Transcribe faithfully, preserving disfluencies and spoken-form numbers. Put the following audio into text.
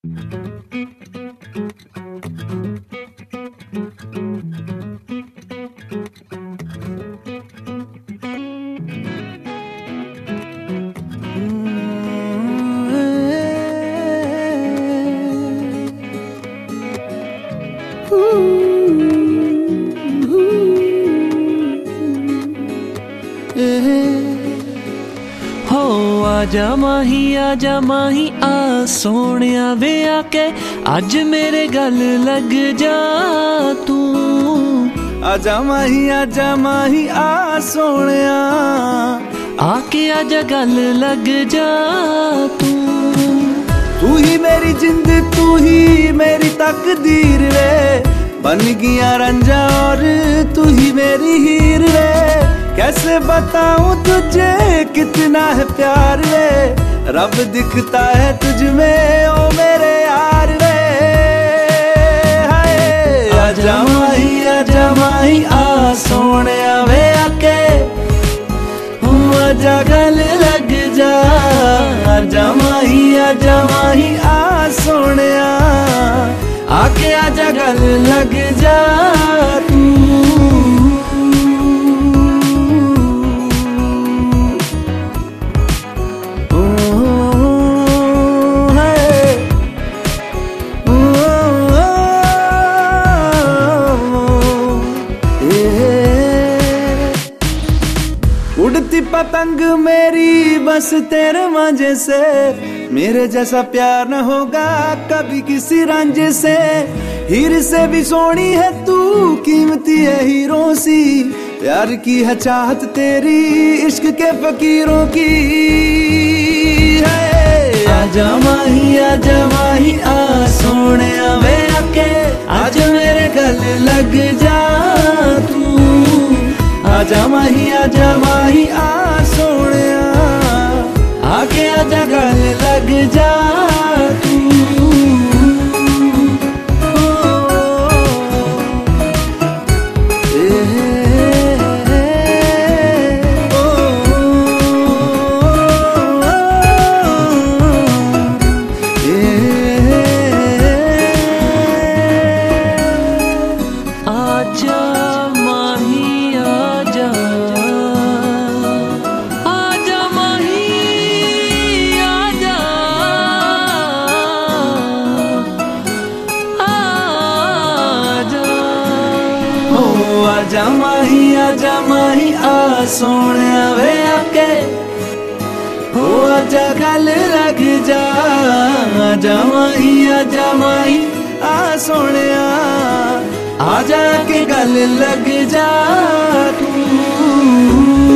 हो आजा माही आजा माही आ सोनिया वे आके अज मेरे गल लग जा तू। आजा माही आजा माही आ सोनिया आके आजा गल लग जा तू। तू ही मेरी जिंद तू ही मेरी तकदीर रे, बन गया रंजा और तू ही मेरी हीर रे। कैसे बताऊं तुझे कितना है प्यार रे, रब दिखता है तुझ में ओ मेरे यार रे। हाय आजा माही आजा माही आ सोनिया वे आके आजा गल लग जा। आजा माही आजा माही आ सोनिया आके आजा गल लग जा तू। उड़ती पतंग मेरी बस तेरे मांझे से, मेरे जैसा प्यार न होगा कभी किसी रांझे से। हीर से भी सोनी है तू, कीमती है हीरों सी, प्यार की है चाहत तेरी इश्क के फकीरों की। है आजा माही आजा माही आ सोनिया वे आके आज मेरे गल लग जा तू। आजा माही आजा माही आ सोनिया आके आजा गल लग जा तू। आजा माही आजा आजा माही आजा आजा। हो आजा माही आजा माही आ सोनिया वे आके हो आजा गल लग जा। आजा माही आजा माही आ सोनिया आजा के गल लग जा तू।